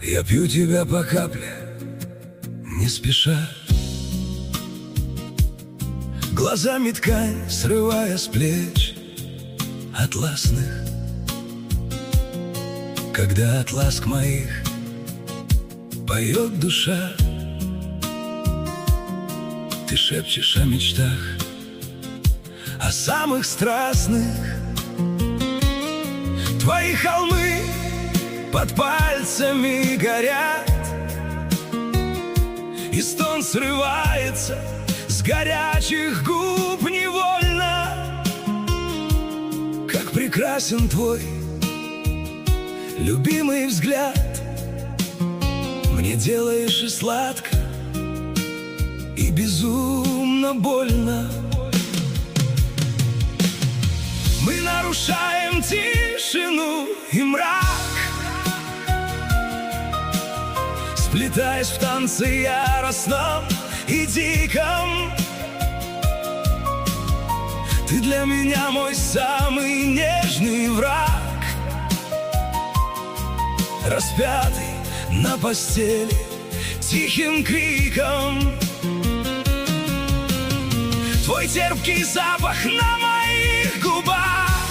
Я пью тебя по капле, не спеша, глазами ткань срывая с плеч атласных. Когда от ласк моих поет душа, ты шепчешь о мечтах, о самых страстных. Твои холмы под пальцами горят, и стон срывается с горячих губ невольно. Как прекрасен твой любимый взгляд, мне делаешь и сладко, и безумно больно. Мы нарушаем тишину и мрак, сплетаясь в танце яростном и диком. Ты для меня мой самый нежный враг, распятый на постели тихим криком. Твой терпкий запах на моих губах,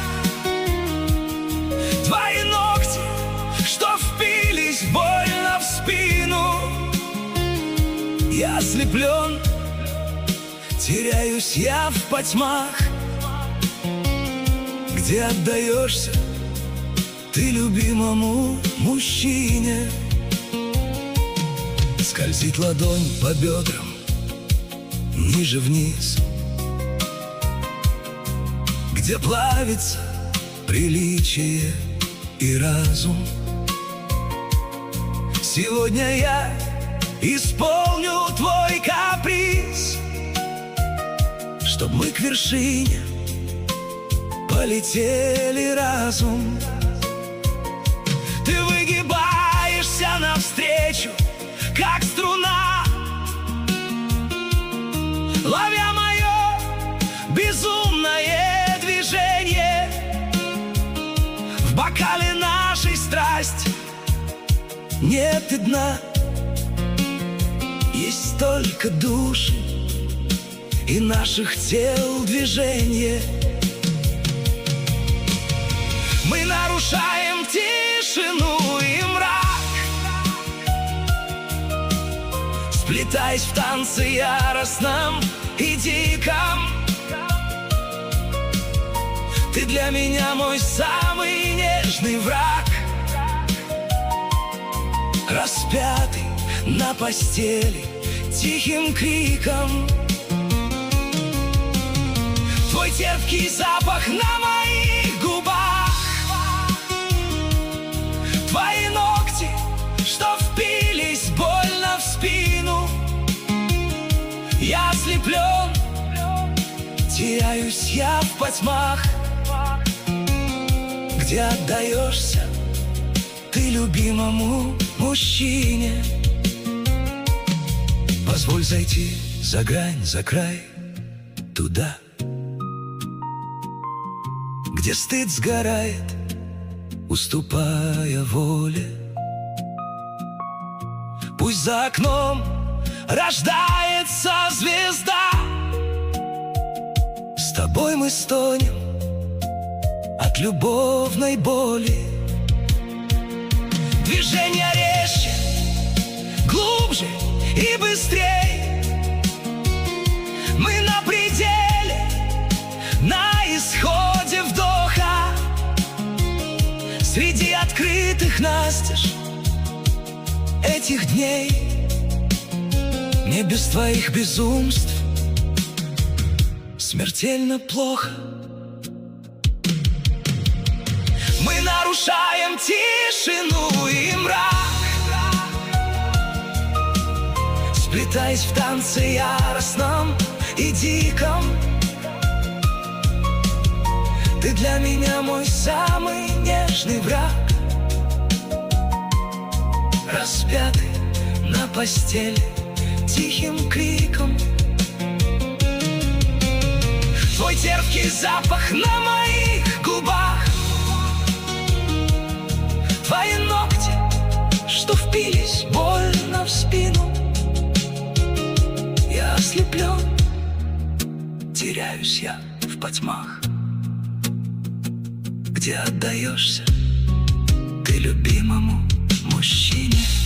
твои ногти, что впились больно в спину. Я ослеплен, теряюсь я в потьмах, где отдаешься ты любимому мужчине. Скользит ладонь по бедрам ниже вниз, где плавится приличие и разум. Сегодня я исполню твой каприз, чтоб мы к вершине полетели разум. Ты выгибаешься навстречу, как струна, ловя мое безумное движение. В бокале нашей страсти нет и дна, есть только души и наших тел движение. Мы нарушаем тишину и мрак, сплетаясь в танце яростном и диком. Ты для меня мой самый нежный враг, распятый на постели тихим криком. Твой терпкий запах на моих губах, твои ногти, что впились больно в спину. Я ослеплен, теряюсь я в потьмах, где отдаешься ты любимому мужчине. Позволь зайти за грань, за край, туда, где стыд сгорает, уступая воле. Пусть за окном рождается звезда, с тобой мы стонем от любовной боли. Движение резче, глубже и быстрей. Мы на пределе, на исходе вдоха. Среди открытых настежь этих дней мне без твоих безумств смертельно плохо. Мы нарушаем тишину и мрак, сплетаясь в танце яростном и диком. Ты для меня мой самый нежный враг, распятый на постели тихим криком. Твой терпкий запах на моих губах, твои ногти, что впились больно в спину. Я ослеплен, теряюсь я в потьмах, где отдаешься ты любимому мужчине.